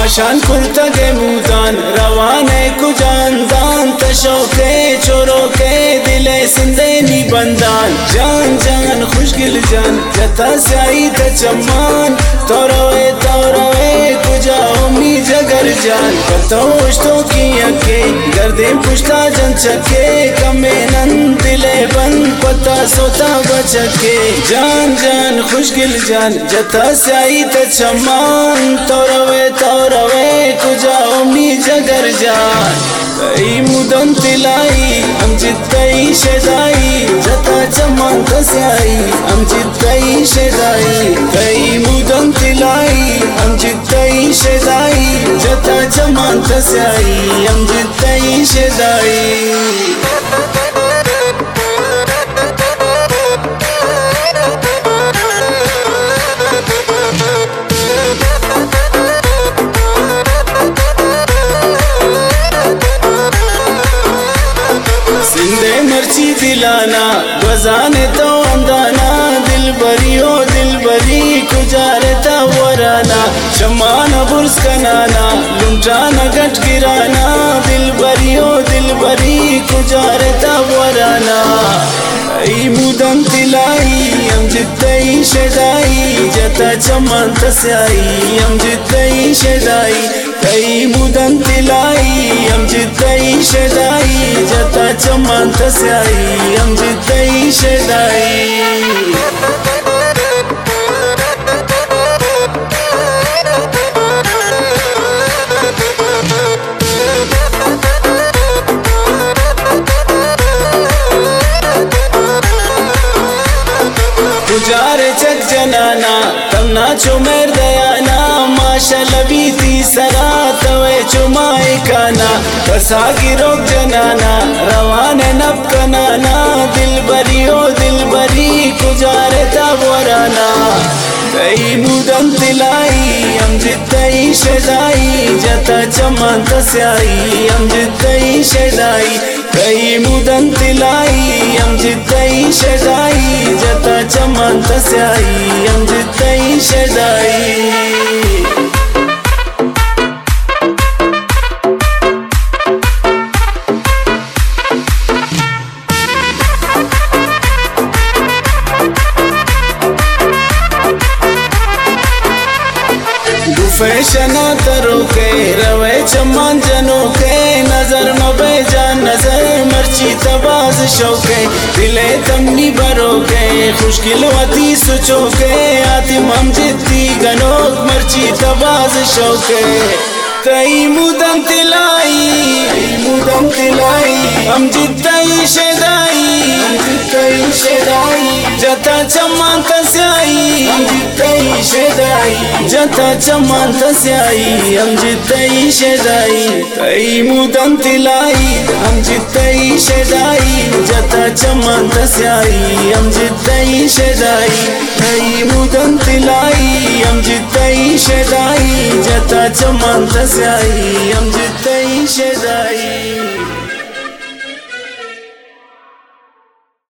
आशान खुलता गे मुदान रवाने कुजान दान तशोके चोरो के दिले सिंधे नी बंदान जान जान खुशगिल जान जता स्याई त चम्मान तोरवे कुजा उम्मी जगर जान पतोष्टो की अके गर्दे पुष्टा जन चके कमे नन दिले बन पता सोता बचके जान जान खुशगिल जान जता स्याई त चम्मान तोरवे कुजा उम्मी जगर जान कई मुदन तिलाई हम जितई शेदाई जता चमन तस्याई हम जितई शेदाई कई मुदन तिलाई हम जितई शेदाई जता चमन तस्याई हम जितई शेदाई मर्ची दिलाना बजाने तो अंदाना दिल बरी गुजारता वराना शमाना बुर्स कनाना लुमटाना गट गिराना दिल बरी गुजारता वराना आई मुदन तिलाई हम जितई शेदाई जता चमन तस्याई हम जितई शेदाई कई मुदन तिलाई हम जितई शेदाई जता चमन तस्याई हम जितई शेदाई गुजारे चक जनाना तम नाचो मेर दयाना माशाल्लाह बीती सरा तवे चुमाए काना बसा गिरोग जनाना रवाने नब कनाना दिल बरी गुजारे तबराना कई मुदन तिलाई हम जितई शेदाई जता चमन तस्याई हम जितई शेदाई कई मुदन तिलाई हम जितई शेदाई जता चमन तस्याई हम जितई शेदाई फैशना तरो के रवे चमन जनों के नजर मबे जान नजर मर्ची तबाज शौके दिले तमनी भरो के खुशकिल वती सुचो के आतिम हम जिद्दी गनोक मर्ची तबाज शौके कई मुदन तिलाई हम जितई शेदाई जता चमन तस्याई हम जितई शेदाई जता चमन तस्याई हम जितई शेदाई कई मुदन तिलाई हम जितई शेदाई जता चमन तस्याई हम जितई शेदाई कई मुदन तिलाई हम जितई शेदाई जता चमन तस्याई हम जितई शेदाई।